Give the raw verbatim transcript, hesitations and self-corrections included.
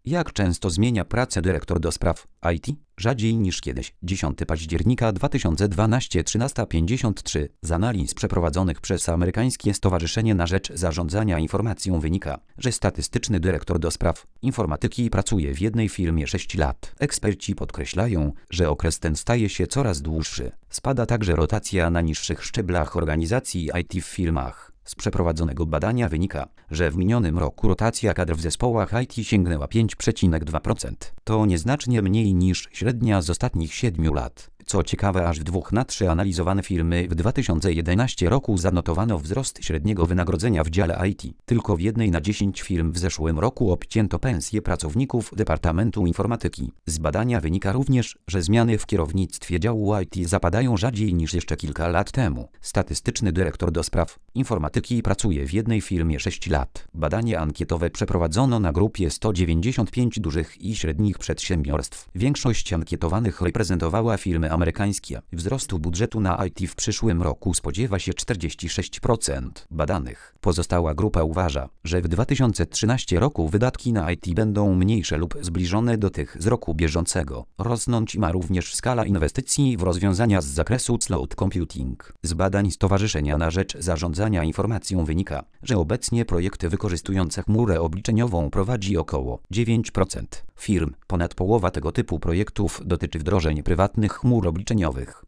Jak często zmienia pracę dyrektor do spraw I T? Rzadziej niż kiedyś. dziesiątego października dwa tysiące dwunastego, trzynasta pięćdziesiąt trzy. Z analiz przeprowadzonych przez Amerykańskie Stowarzyszenie na Rzecz Zarządzania Informacją wynika, że statystyczny dyrektor do spraw informatyki pracuje w jednej firmie sześć lat. Eksperci podkreślają, że okres ten staje się coraz dłuższy. Spada także rotacja na niższych szczeblach organizacji I T w firmach. Z przeprowadzonego badania wynika, że w minionym roku rotacja kadr w zespołach I T sięgnęła pięć przecinek dwa procent. To nieznacznie mniej niż średnia z ostatnich siedmiu lat. Co ciekawe, aż w dwóch na trzy analizowane firmy w dwa tysiące jedenastym roku zanotowano wzrost średniego wynagrodzenia w dziale I T. Tylko w jednej na dziesięć firm w zeszłym roku obcięto pensje pracowników Departamentu Informatyki. Z badania wynika również, że zmiany w kierownictwie działu I T zapadają rzadziej niż jeszcze kilka lat temu. Statystyczny dyrektor do spraw informatyki pracuje w jednej firmie sześć lat. Badanie ankietowe przeprowadzono na grupie sto dziewięćdziesiąt pięć dużych i średnich przedsiębiorstw. Większość ankietowanych reprezentowała firmy amerykańskie. Wzrostu budżetu na I T w przyszłym roku spodziewa się czterdzieści sześć procent badanych. Pozostała grupa uważa, że w dwa tysiące trzynastym roku wydatki na I T będą mniejsze lub zbliżone do tych z roku bieżącego. Rosnąć ma również skala inwestycji w rozwiązania z zakresu cloud computing. Z badań Stowarzyszenia na Rzecz Zarządzania Informacją wynika, że obecnie projekty wykorzystujące chmurę obliczeniową prowadzi około dziewięć procent firm. Ponad połowa tego typu projektów dotyczy wdrożeń prywatnych chmur obliczeniowych.